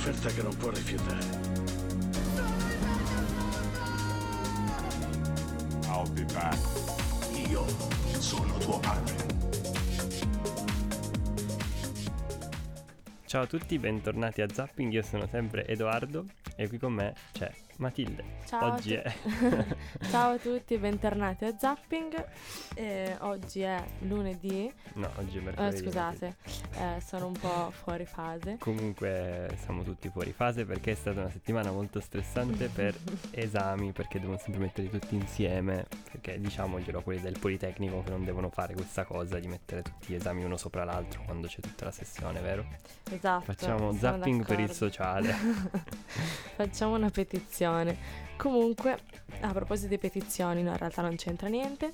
un'offerta che non può rifiutare. I'll be back. Io sono tuo padre. Ciao a tutti, bentornati a Zapping, io sono sempre Edoardo e qui con me c'è Matilde. Ciao Oggi è... Ciao a tutti, bentornati a Zapping. Oggi è lunedì. No, oggi è mercoledì. Scusate, sono un po' fuori fase. Comunque siamo tutti fuori fase perché è stata una settimana molto stressante per esami, perché devono sempre metterli tutti insieme, perché diciamoglielo, quelli del Politecnico che non devono fare questa cosa di mettere tutti gli esami uno sopra l'altro quando c'è tutta la sessione, vero? Esatto. Facciamo sono zapping per il d'accordo. sociale. Facciamo una petizione. Comunque, a proposito di petizioni, no, in realtà non c'entra niente.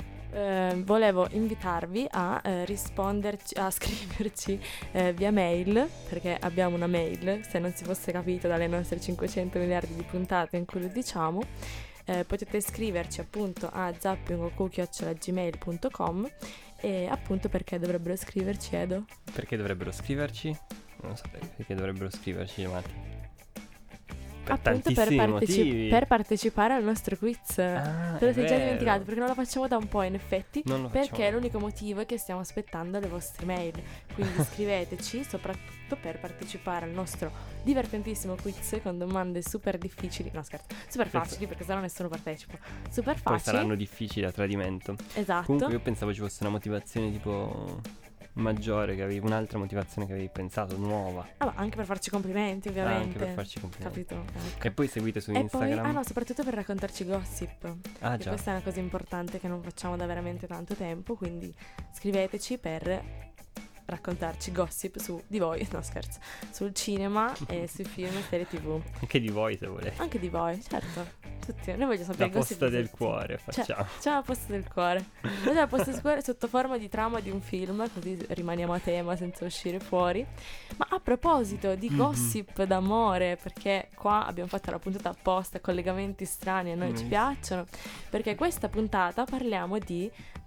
Volevo invitarvi a risponderci, a scriverci via mail, perché abbiamo una mail, se non si fosse capito dalle nostre 500 miliardi di puntate in cui lo diciamo. Potete scriverci appunto a zappingoku@gmail.com. E appunto perché dovrebbero scriverci, Edo? Perché dovrebbero scriverci? Non lo so perché dovrebbero scriverci, Mati. Per Appunto tantissimi motivi. per partecipare al nostro quiz. Ah, Te lo è sei già vero. dimenticato perché non lo facciamo da un po' in effetti. Non lo Perché facciamo. l'unico motivo è che stiamo aspettando le vostre mail. Quindi scriveteci soprattutto per partecipare al nostro divertentissimo quiz con domande super difficili. No, scherzo, super facili perché sennò nessuno partecipa. Super Poi facili. saranno difficili a tradimento. Esatto. Comunque io pensavo ci fosse una motivazione tipo maggiore, che avevi un'altra motivazione che avevi pensato, nuova. Ah, ma anche per farci complimenti, ovviamente. Anche per farci complimenti. Capito? Ecco. E poi seguite su E Instagram. poi, soprattutto per raccontarci gossip. Ah, Che già. questa è una cosa importante che non facciamo da veramente tanto tempo, quindi scriveteci per raccontarci gossip su di voi, no scherzo, sul cinema e sui film e serie TV. Anche di voi se volete. Anche di voi, certo. Tutti, noi vogliamo sapere La i gossip posta di del tutti. cuore facciamo. C'è la posta del cuore. C'è la posta del cuore sotto forma di trama di un film, così rimaniamo a tema senza uscire fuori. Ma a proposito di gossip d'amore, perché qua abbiamo fatto la puntata apposta, collegamenti strani a noi ci piacciono, perché questa puntata parliamo di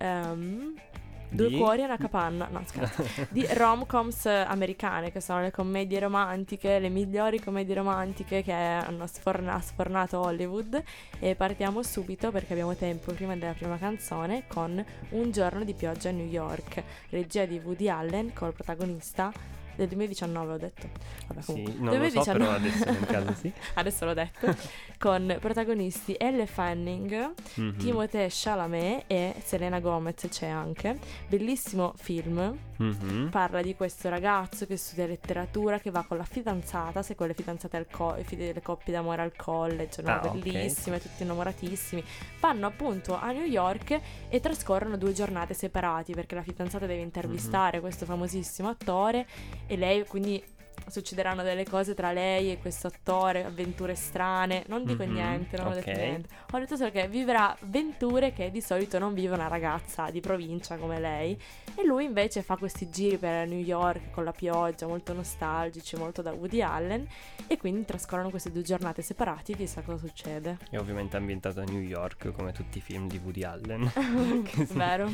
Due cuori e una capanna, no scherzo, di rom-coms americane, che sono le commedie romantiche, le migliori commedie romantiche che hanno sfornato Hollywood. E partiamo subito perché abbiamo tempo prima della prima canzone con Un giorno di pioggia a New York, regia di Woody Allen col protagonista del 2019, ho detto. Vabbè, comunque, Sì, non lo so, però adesso nel caso sì. Adesso l'ho detto. Con protagonisti Elle Fanning, Mhm. Timothée Chalamet e Selena Gomez c'è anche. Bellissimo film. Mhm. Parla di questo ragazzo che studia letteratura, che va con la fidanzata, se con le fidanzate delle coppie d'amore al college, no? Ah, ok. Bellissime, tutti innamoratissimi. Vanno appunto a New York e trascorrono 2 giornate separati perché la fidanzata deve intervistare questo famosissimo attore e lei, quindi succederanno delle cose tra lei e questo attore, avventure strane. Non dico Mhm, niente, non ho detto ok. niente. Ho detto solo che vivrà avventure che di solito non vive una ragazza di provincia come lei. E lui invece fa questi giri per New York con la pioggia, molto nostalgici, molto da Woody Allen. E quindi trascorrono queste 2 giornate separati, chissà cosa succede. È ovviamente ambientato a New York, come tutti i film di Woody Allen. Vero?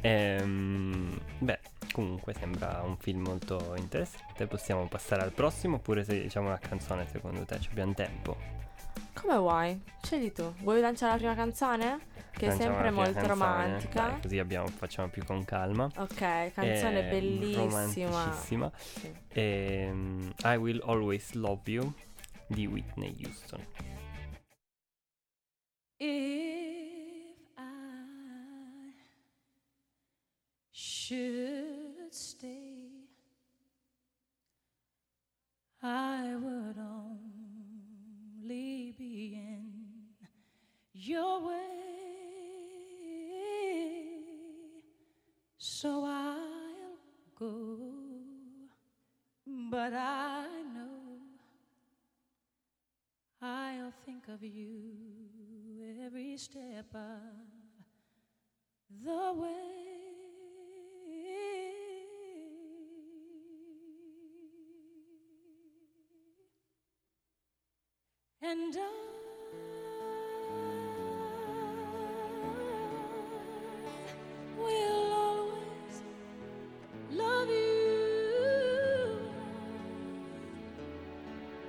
Beh, comunque sembra un film molto interessante. Possiamo passare al prossimo oppure se diciamo una canzone secondo te? Ci abbiamo tempo? Come vuoi? Scegli tu. Vuoi lanciare la prima canzone? Che è Lanciamo sempre la prima molto canzone. romantica. Dai, così facciamo più con calma. Ok, canzone bellissima. Romanticissima. Sì. I Will Always Love You di Whitney Houston. If I should stay, I would only be in your way, so I'll go, but I know I'll think of you every step of the way. And I will always love you.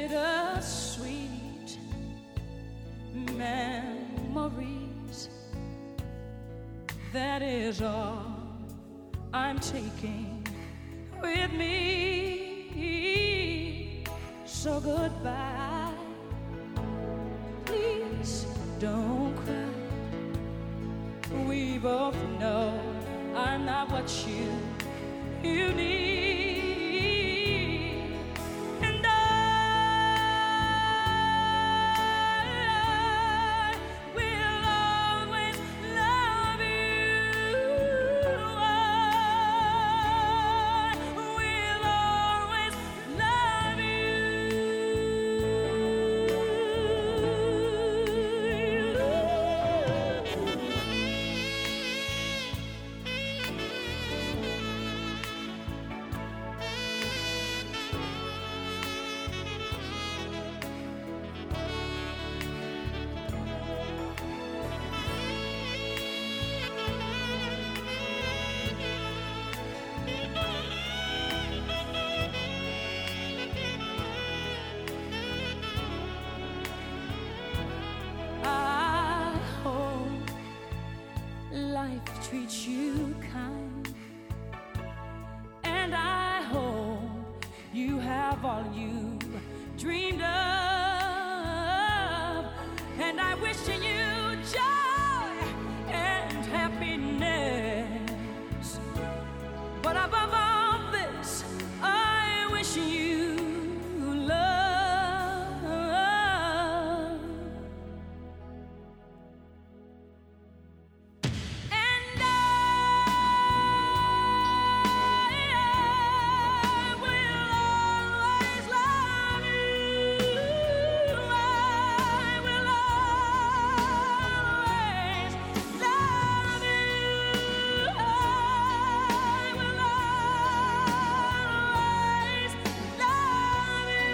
bittersweet memories. That is all I'm taking with me. So goodbye. Please don't cry. We both know I'm not what you need. And I will always love you. I will always love I hope life treats you kind, and I hope you have all you dreamed of, and I wish you joy and happiness. But above all this, I wish you love. And I will always love you. I will always love you. I will always love you.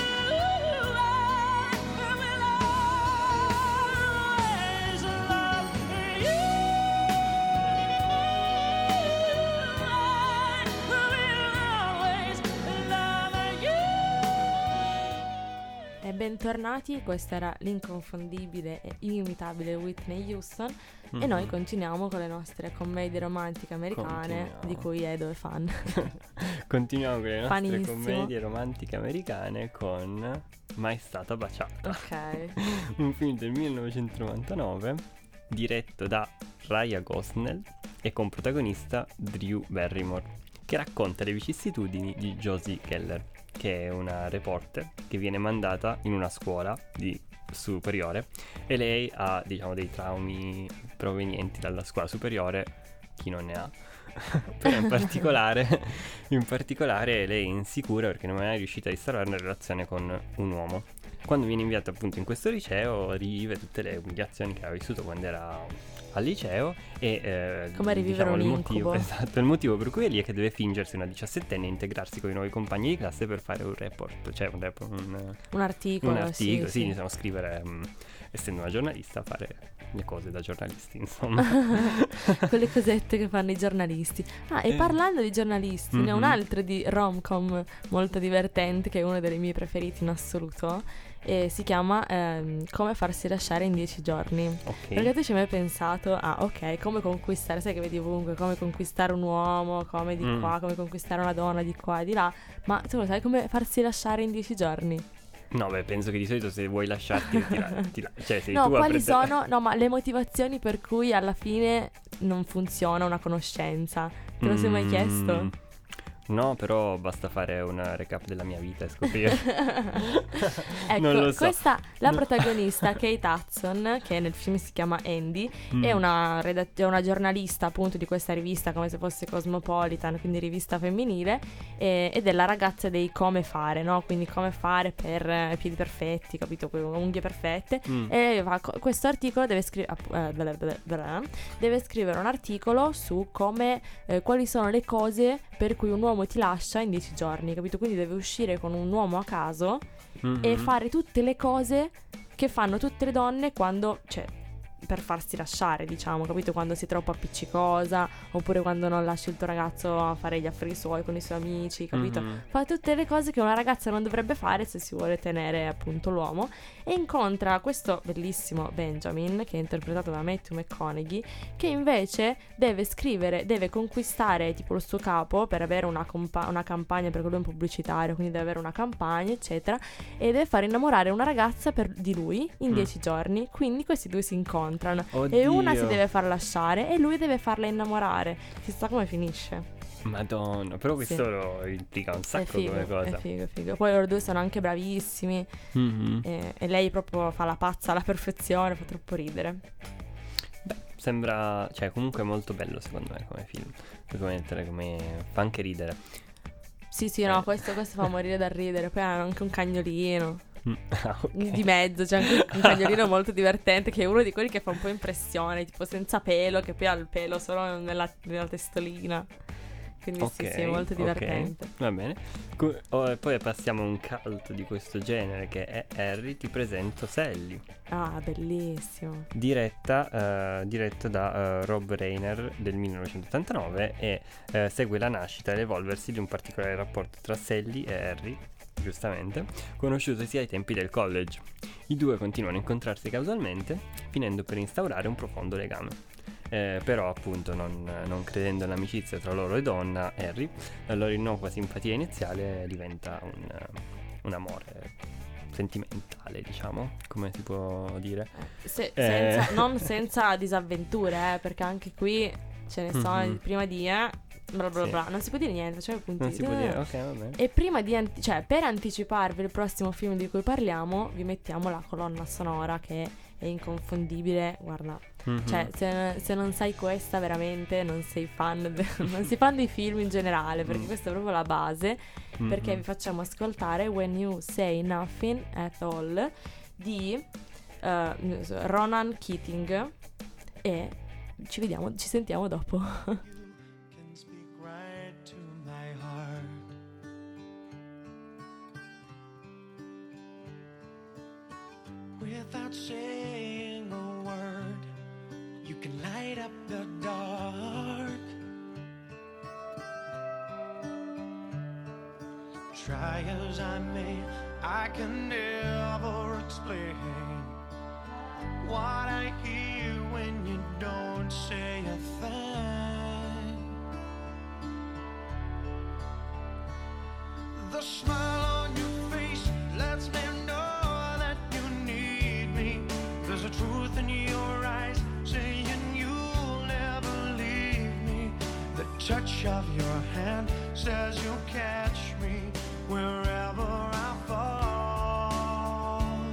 E bentornati, questa era l'inconfondibile e inimitabile Whitney Houston e noi continuiamo con le nostre commedie romantiche americane Continuiamo. di cui Edo è fan. Continuiamo con le nostre Fanissimo. commedie romantiche americane con Mai stata baciata. Ok. Un film del 1999 diretto da Ryan Gosnell e con protagonista Drew Barrymore, che racconta le vicissitudini di Josie Keller, che è una reporter che viene mandata in una scuola di superiore e lei ha, diciamo, dei traumi provenienti dalla scuola superiore, chi non ne ha. Però in particolare lei è insicura perché non è mai riuscita a instaurare una relazione con un uomo. Quando viene inviata appunto in questo liceo rivive tutte le umiliazioni che aveva vissuto quando era al liceo e Come rivivere un il incubo. motivo, esatto, il motivo per cui è lì è che deve fingersi una 17enne e integrarsi con i nuovi compagni di classe per fare un report, cioè un Un articolo, sì. diciamo, scrivere, essendo una giornalista, fare le cose da giornalisti, insomma. Quelle cosette che fanno i giornalisti. Ah, e parlando di giornalisti, ne ho un altro di rom-com molto divertente, che è uno dei miei preferiti in assoluto, e si chiama Come farsi lasciare in 10 giorni. Ok. Perché tu ci hai mai pensato, ok, come conquistare, sai che vedi ovunque, come conquistare un uomo, come di qua, come conquistare una donna di qua e di là, ma tu lo sai come farsi lasciare in 10 giorni? No, beh, penso che di solito se vuoi lasciarti cioè sei No, tu a quali prendere- sono? No, ma le motivazioni per cui alla fine non funziona una conoscenza. Te lo sei mai chiesto? No, però basta fare una recap della mia vita e scoprire. Ecco, Non lo so. questa, la No. protagonista Kate Hudson, che nel film si chiama Andy, è una giornalista appunto di questa rivista, come se fosse Cosmopolitan, quindi rivista femminile, ed è la ragazza dei come fare, no? Quindi come fare per piedi perfetti, capito? Unghie perfette. E questo articolo deve scrivere un articolo su come quali sono le cose per cui un uomo ti lascia in 10 giorni, capito? Quindi deve uscire con un uomo a caso e fare tutte le cose che fanno tutte le donne quando, cioè, per farsi lasciare, diciamo, capito? Quando sei troppo appiccicosa oppure quando non lasci il tuo ragazzo a fare gli affari suoi con i suoi amici, capito? Mhm. Fa tutte le cose che una ragazza non dovrebbe fare se si vuole tenere appunto l'uomo, e incontra questo bellissimo Benjamin, che è interpretato da Matthew McConaughey, che invece deve conquistare tipo il suo capo per avere una campagna, perché lui è un pubblicitario, quindi deve avere una campagna eccetera, e deve far innamorare una ragazza di lui in 10 giorni. Quindi questi due si incontrano e una si Oddio. deve far lasciare e lui deve farla innamorare. Chissà come finisce. Madonna, però questo Sì. lo intriga un È sacco figo, come cosa. è figo, è figo. Poi loro due sono anche bravissimi, Mhm. e lei proprio fa la pazza alla perfezione, fa troppo ridere. Beh, sembra, cioè comunque molto bello secondo me come film. Come fa anche ridere. Sì, no, questo fa morire da ridere. Poi hanno anche un cagnolino Ah, ok. di mezzo, c'è anche un cagnolino molto divertente, che è uno di quelli che fa un po' impressione, tipo senza pelo, che poi ha il pelo solo nella testolina. Quindi sì, Ok, è molto ok. divertente. Va bene. Poi passiamo a un cult di questo genere che è Harry, ti presento Sally. Ah, bellissimo. Diretto da Rob Reiner del 1989 e segue la nascita e l'evolversi di un particolare rapporto tra Sally e Harry, giustamente, conosciutosi ai tempi del college. I due continuano a incontrarsi casualmente, finendo per instaurare un profondo legame. Però appunto non credendo all'amicizia tra loro e donna, Harry, la loro innocua simpatia iniziale diventa un amore sentimentale, diciamo, come si può dire. Non senza disavventure, perché anche qui ce ne sono Mhm. prima di bla bla Sì. bla. Non si può dire niente, facciamo i punti. Non si può dire, ok, va bene. E prima di per anticiparvi il prossimo film di cui parliamo, vi mettiamo la colonna sonora che è inconfondibile. Guarda, Mhm. cioè se non sai questa veramente non sei fan non sei fan dei film in generale, perché questa è proprio la base. Perché Mhm. vi facciamo ascoltare When You Say Nothing at All di Ronan Keating, e ci sentiamo dopo. Can speak right to my heart. Without saying a word, you can light up the dark. Try as I may, I can never explain what I hear when you don't say a thing. The smile on your face lets me know that you need me. There's a truth in your eyes saying you'll never leave me. The touch of your hand says you'll catch me wherever I fall.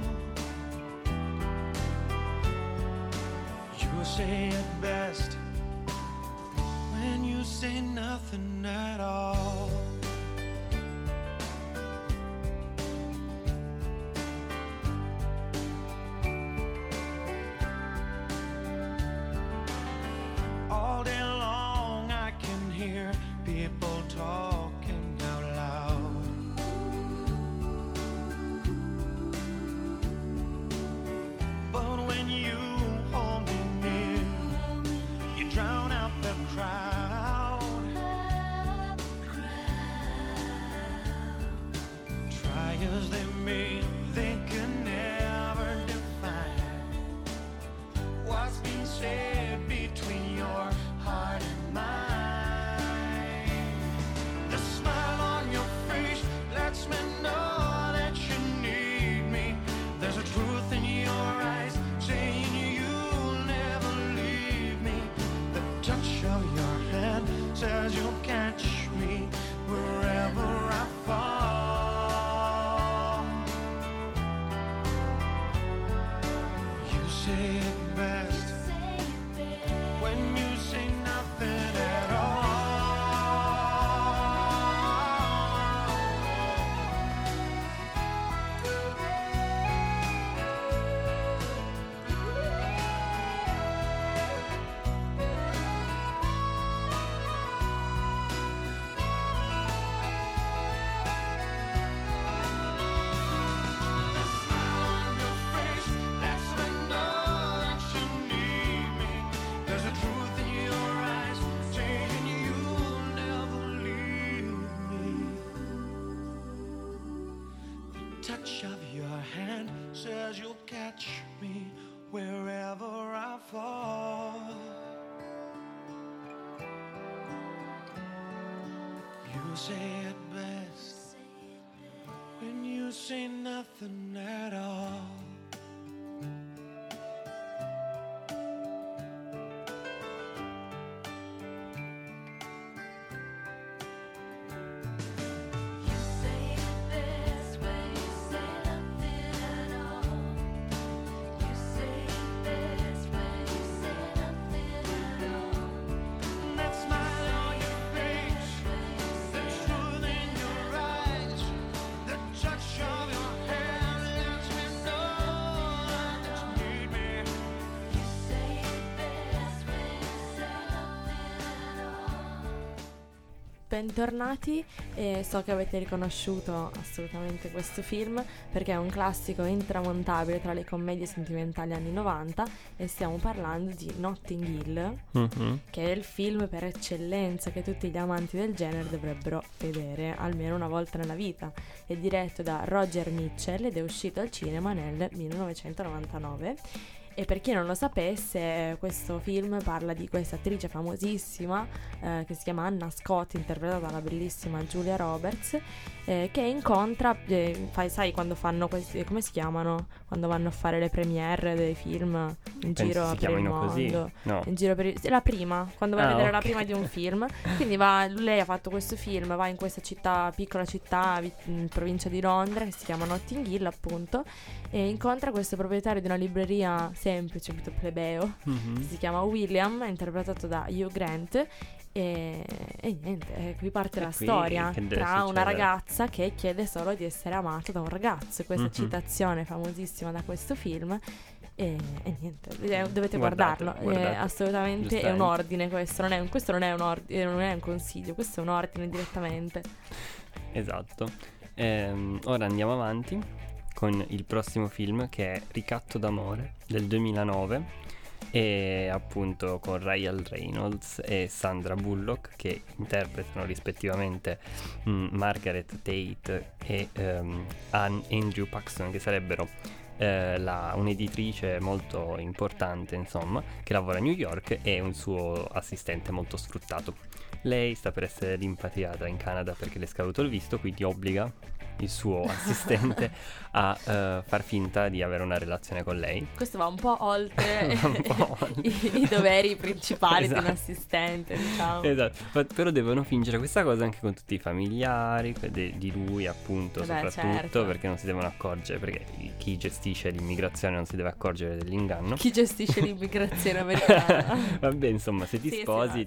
You say it best when you say nothing at all. All day long I can hear people talking out loud. But when you hold me near, you drown out the crowd. Try as they may, they can never define what's been said between your heart and mine. The smile on your face lets me know that you need me. There's a truth in your eyes saying you'll never leave me. The touch of your hand says you'll catch me wherever I fall. You say it best when you say nothing at all. touch of your hand says you'll catch me wherever I fall. You say it best when you say nothing at all. Bentornati, so che avete riconosciuto assolutamente questo film perché è un classico intramontabile tra le commedie sentimentali anni 90 e stiamo parlando di Notting Hill, che è il film per eccellenza che tutti gli amanti del genere dovrebbero vedere almeno una volta nella vita. È diretto da Roger Mitchell ed è uscito al cinema nel 1999. E per chi non lo sapesse, questo film parla di questa attrice famosissima che si chiama Anna Scott, interpretata dalla bellissima Julia Roberts, che incontra, sai quando fanno questi, come si chiamano? Quando vanno a fare le premiere dei film in giro per il mondo. Così? No. In giro per la prima, quando vai a vedere la prima di un film. Quindi lei ha fatto questo film, va in questa città, piccola città in provincia di Londra, che si chiama Notting Hill appunto, e incontra questo proprietario di una libreria semplice, un po' plebeo, si chiama William, interpretato da Hugh Grant. E niente, qui parte la storia tra una ragazza che chiede solo di essere amata da un ragazzo. Questa citazione famosissima da questo film. E niente, dovete guardarlo. Assolutamente è un ordine questo non è un ordine, non è un consiglio, questo è un ordine direttamente. Esatto. Ora andiamo avanti con il prossimo film, che è Ricatto d'amore del 2009, e appunto con Ryan Reynolds e Sandra Bullock, che interpretano rispettivamente Margaret Tate e Andrew Paxton, che sarebbero un'editrice molto importante, insomma, che lavora a New York, e un suo assistente molto sfruttato. Lei sta per essere rimpatriata in Canada perché le è scaduto il visto, quindi obbliga il suo assistente a far finta di avere una relazione con lei. Questo va un po' oltre i doveri principali di un assistente, diciamo. Esatto, però devono fingere questa cosa anche con tutti i familiari di lui, appunto. Soprattutto certo, perché non si devono accorgere, perché chi gestisce l'immigrazione non si deve accorgere dell'inganno. Chi gestisce l'immigrazione americana? Vabbè, insomma, se ti sposi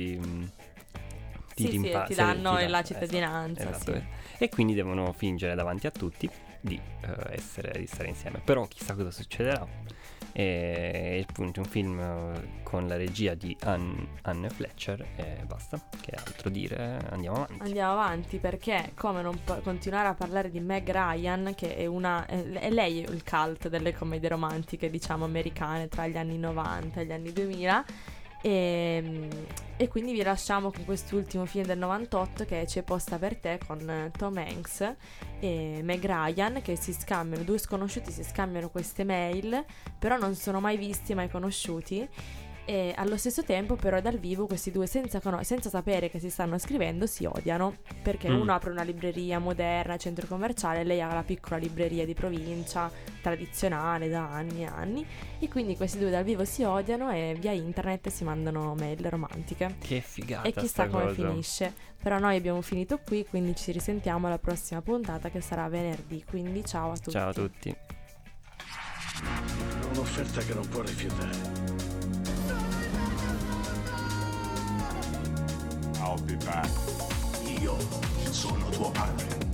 ti danno la cittadinanza. Esatto. Sì. E quindi devono fingere davanti a tutti di stare insieme. Però chissà cosa succederà. È appunto un film con la regia di Anne Fletcher e basta. Che altro dire? Andiamo avanti perché come non continuare a parlare di Meg Ryan, che è lei il cult delle commedie romantiche, diciamo, americane tra gli anni 90 e gli anni 2000. E quindi vi lasciamo con quest'ultimo film del 98, che è C'è posta per te, con Tom Hanks e Meg Ryan, che due sconosciuti si scambiano queste mail, però non sono mai visti, mai conosciuti. E allo stesso tempo però dal vivo questi due senza sapere che si stanno scrivendo si odiano, perché uno apre una libreria moderna, centro commerciale, lei ha la piccola libreria di provincia tradizionale da anni e anni, e quindi questi due dal vivo si odiano e via internet si mandano mail romantiche. Che figata. E chissà come finisce. Però noi abbiamo finito qui, quindi ci risentiamo alla prossima puntata, che sarà venerdì, quindi ciao a tutti. Ciao a tutti. Un'offerta che non può rifiutare. I'll be back. Io sono tuo padre.